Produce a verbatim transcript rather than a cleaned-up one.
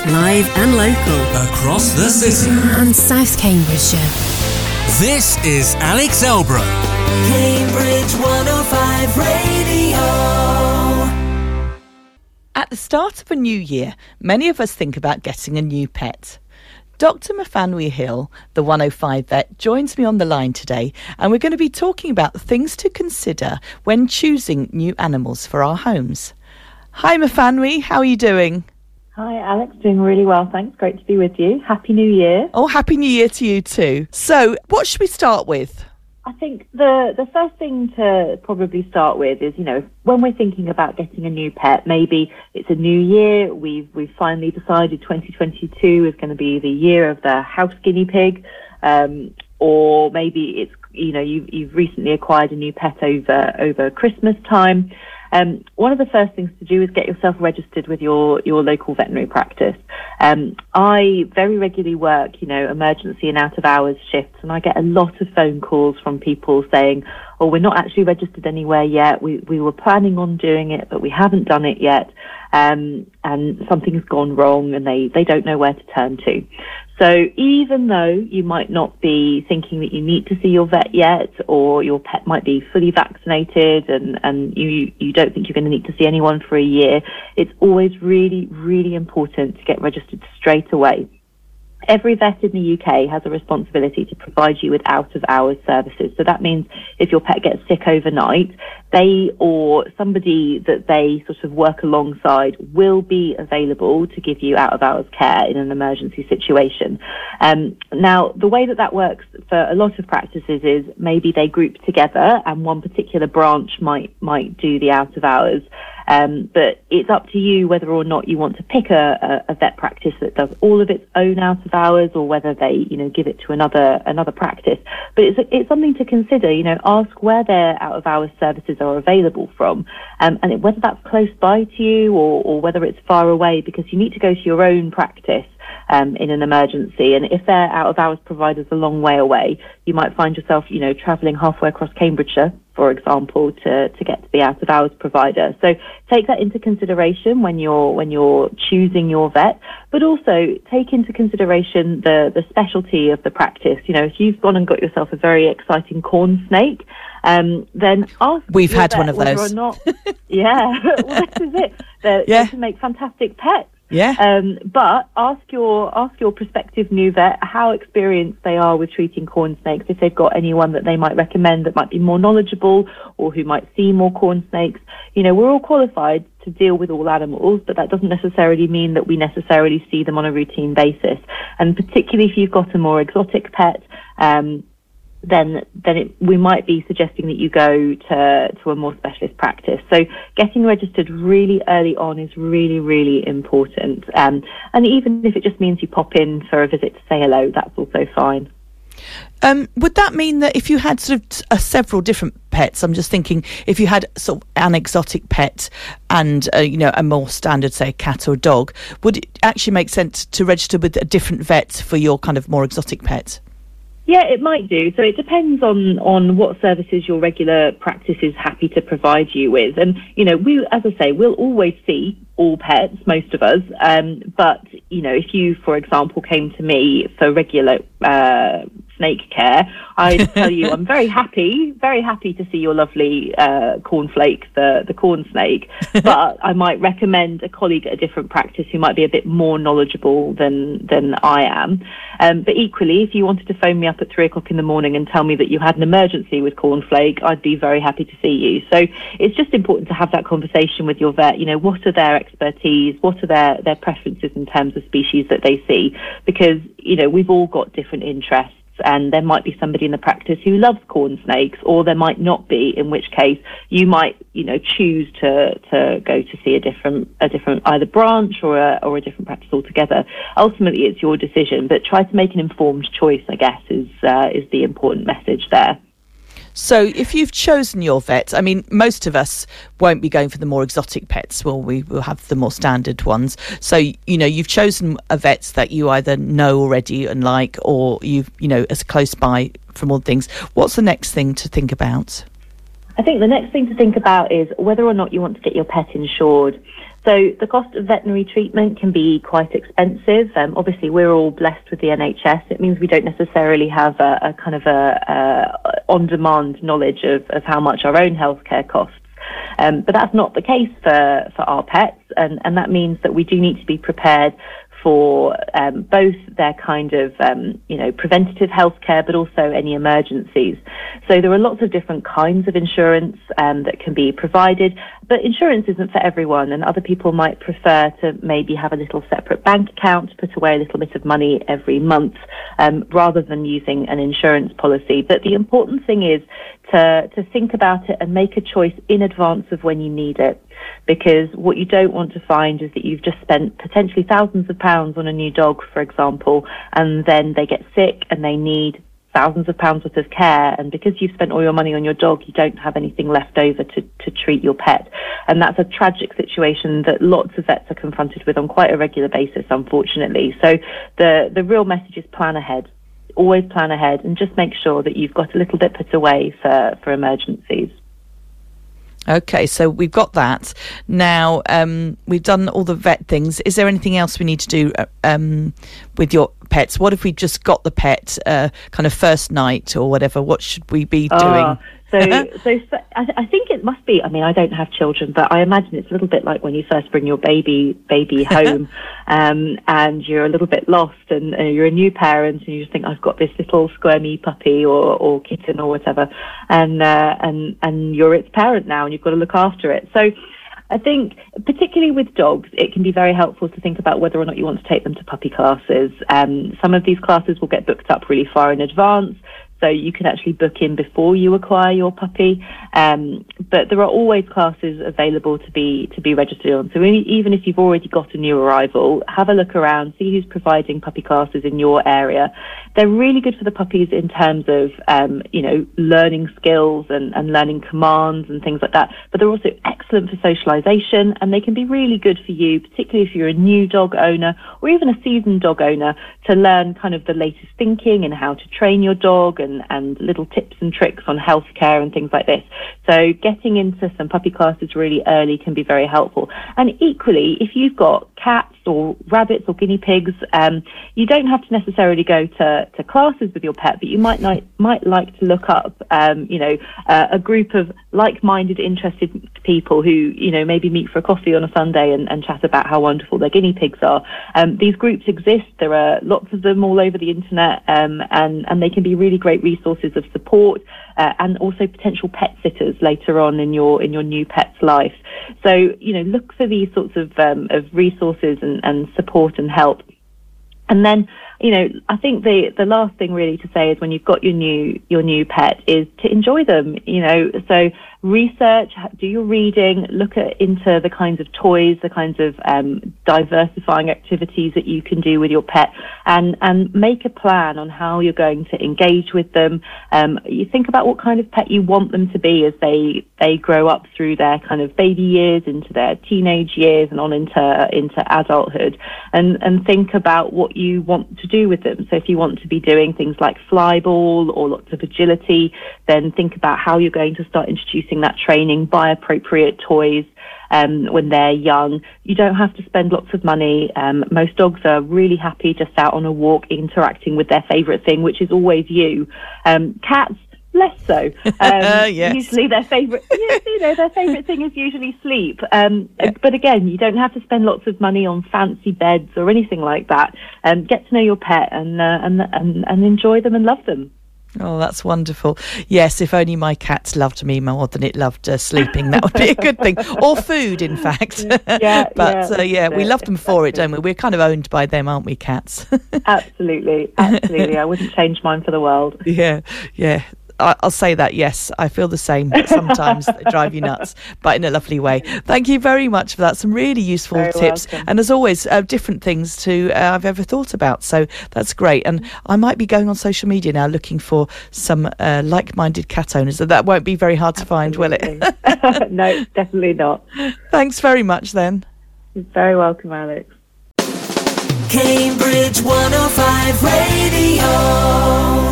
Live and local. Across the city. And South Cambridgeshire. This is Alex Elborough. Cambridge one oh five Radio. At the start of a new year, many of us think about getting a new pet. Doctor Myfanwy Hill, the one oh five vet, joins me on the line today, and we're going to be talking about the things to consider when choosing new animals for our homes. Hi Myfanwy, how are you doing? Hi Alex, doing really well, thanks. Great to be with you. Happy New Year. Oh, Happy New Year to you too. So, what should we start with? I think the, the first thing to probably start with is, you know, when we're thinking about getting a new pet, maybe it's a new year, we've, we've finally decided twenty twenty-two is going to be the year of the house guinea pig, um, or maybe it's, you know, you've, you've recently acquired a new pet over, over Christmas time. Um, one of the first things to do is get yourself registered with your, your local veterinary practice. Um, I very regularly work, you know, emergency and out of hours shifts, and I get a lot of phone calls from people saying, oh, we're not actually registered anywhere yet. We, we were planning on doing it, but we haven't done it yet. Um, and something's gone wrong and they, they don't know where to turn to. So even though you might not be thinking that you need to see your vet yet, or your pet might be fully vaccinated and, and you, you don't think you're going to need to see anyone for a year, it's always really, really important to get registered straight away. Every vet in the U K has a responsibility to provide you with out-of-hours services. So that means if your pet gets sick overnight, they or somebody that they sort of work alongside will be available to give you out-of-hours care in an emergency situation. Um, now, the way that that works for a lot of practices is maybe they group together and one particular branch might might do the out-of-hours. Um, but it's up to you whether or not you want to pick a, a, a vet practice that does all of its own out of hours, or whether they, you know, give it to another another practice. But it's it's something to consider. You know, ask where their out of hours services are available from, um, and whether that's close by to you or, or whether it's far away, because you need to go to your own practice Um, in an emergency. And if their out-of-hours provider's a long way away, you might find yourself, you know, travelling halfway across Cambridgeshire, for example, to, to get to the out-of-hours provider. So take that into consideration when you're when you're choosing your vet, but also take into consideration the, the specialty of the practice. You know, if you've gone and got yourself a very exciting corn snake, um, then ask We've your had vet one of whether those. Or not, yeah, well, this is it. They're, Yeah. They can make fantastic pets. Yeah. Um, but ask your ask your prospective new vet how experienced they are with treating corn snakes, if they've got anyone that they might recommend that might be more knowledgeable or who might see more corn snakes. You know, we're all qualified to deal with all animals, but that doesn't necessarily mean that we necessarily see them on a routine basis. And particularly if you've got a more exotic pet, um, then then it, we might be suggesting that you go to, to a more specialist practice. So getting registered really early on is really, really important. Um, and even if it just means you pop in for a visit to say hello, that's also fine. Um, would that mean that if you had sort of uh, several different pets, I'm just thinking if you had sort of an exotic pet and, uh, you know, a more standard, say, cat or dog, would it actually make sense to register with a different vet for your kind of more exotic pet? Yeah, it might do. So it depends on, on what services your regular practice is happy to provide you with. And, you know, we, as I say, we'll always see all pets, most of us. Um, but, you know, if you, for example, came to me for regular uh, snake care, I'd tell you I'm very happy, very happy to see your lovely uh, cornflake, the, the corn snake. But I might recommend a colleague at a different practice who might be a bit more knowledgeable than, than I am. Um, but equally, if you wanted to phone me up at three o'clock in the morning and tell me that you had an emergency with cornflake, I'd be very happy to see you. So it's just important to have that conversation with your vet. You know, what are their expertise? What are their, their preferences in terms of species that they see? Because, you know, we've all got different interests, and there might be somebody in the practice who loves corn snakes, or there might not be, in which case you might, you know, choose to, to go to see a different, a different either branch or a, or a different practice altogether. Ultimately, it's your decision, but try to make an informed choice, I guess, is, uh, is the important message there. So if you've chosen your vet, I mean, most of us won't be going for the more exotic pets. Well, we will have the more standard ones. So, you know, you've chosen a vet that you either know already and like, or you've, you know, as close by from all things. What's the next thing to think about? I think the next thing to think about is whether or not you want to get your pet insured. So the cost of veterinary treatment can be quite expensive. Um, obviously, we're all blessed with the N H S. It means we don't necessarily have a, a kind of a, a on-demand knowledge of, of how much our own healthcare costs. Um, but that's not the case for, for our pets, and, and that means that we do need to be prepared for um, both their kind of, um, you know, preventative healthcare, but also any emergencies. So there are lots of different kinds of insurance um, that can be provided, but insurance isn't for everyone, and other people might prefer to maybe have a little separate bank account, put away a little bit of money every month, um, rather than using an insurance policy. But the important thing is to, to think about it and make a choice in advance of when you need it. Because what you don't want to find is that you've just spent potentially thousands of pounds on a new dog, for example, and then they get sick and they need thousands of pounds worth of care, and because you've spent all your money on your dog, you don't have anything left over to, to treat your pet. And that's a tragic situation that lots of vets are confronted with on quite a regular basis, unfortunately. So the, the real message is plan ahead. Always plan ahead, and just make sure that you've got a little bit put away for, for emergencies. Okay, so we've got that. Now, um, we've done all the vet things. Is there anything else we need to do um, with your pets? What if we just got the pet uh, kind of first night or whatever? What should we be doing? Oh. So, so, so I, I think it must be, I mean, I don't have children, but I imagine it's a little bit like when you first bring your baby baby home um, and you're a little bit lost, and uh, you're a new parent and you just think, I've got this little squirmy puppy or, or kitten or whatever, and, uh, and, and you're its parent now and you've got to look after it. So I think, particularly with dogs, it can be very helpful to think about whether or not you want to take them to puppy classes. Um, some of these classes will get booked up really far in advance, so you can actually book in before you acquire your puppy. Um, but there are always classes available to be to be registered on. So even if you've already got a new arrival, have a look around, see who's providing puppy classes in your area. They're really good for the puppies in terms of, um, you know, learning skills and, and learning commands and things like that. But they're also excellent for socialisation, and they can be really good for you, particularly if you're a new dog owner or even a seasoned dog owner, to learn kind of the latest thinking and how to train your dog, and, and little tips and tricks on healthcare and things like this. So getting into some puppy classes really early can be very helpful. And equally, if you've got cats or rabbits or guinea pigs, um, you don't have to necessarily go to, to classes with your pet, but you might not, might like to look up, um, you know, uh, a group of like-minded, interested people who, you know, maybe meet for a coffee on a Sunday and, and chat about how wonderful their guinea pigs are. Um, these groups exist. There are lots of them all over the internet, um, and, and they can be really great resources of support, uh, and also potential pet sitters later on in your in your new pet's life. So, you know, look for these sorts of um, of resources and, and support and help. And then, you know, I think the the last thing really to say is when you've got your new your new pet is to enjoy them. You know, so research, do your reading, look at into the kinds of toys, the kinds of um, diversifying activities that you can do with your pet, and and make a plan on how you're going to engage with them. Um, you think about what kind of pet you want them to be as they they grow up through their kind of baby years into their teenage years and on into into adulthood, and and think about what you want to do with them. So if you want to be doing things like fly ball or lots of agility, then think about how you're going to start introducing that training. Buy appropriate toys um, when they're young. You don't have to spend lots of money. Um, most dogs are really happy just out on a walk, interacting with their favourite thing, which is always you. Um, cats, less so. Um, yes. Usually their favourite, yes, you know, their favourite thing is usually sleep. Um, yeah. But again, you don't have to spend lots of money on fancy beds or anything like that. Um, get to know your pet and, uh, and and and enjoy them and love them. Oh, that's wonderful. Yes, if only my cat loved me more than it loved uh, sleeping, that would be a good thing. Or food, in fact. Yeah, but yeah, uh, yeah, we it. love them exactly. for it, don't we? We're kind of owned by them, aren't we, cats? Absolutely, absolutely. I wouldn't change mine for the world. Yeah, yeah. I- I'll say that, yes. I feel the same. Sometimes they drive you nuts, but in a lovely way. Thank you very much for that. Some really useful Very tips. welcome. And as always, uh, different things to uh, I've ever thought about. So that's great. And I might be going on social media now looking for some uh, like-minded cat owners. That won't be very hard to find, will it? No, definitely not. Thanks very much then. You're very welcome, Alex. Cambridge one oh five Radio.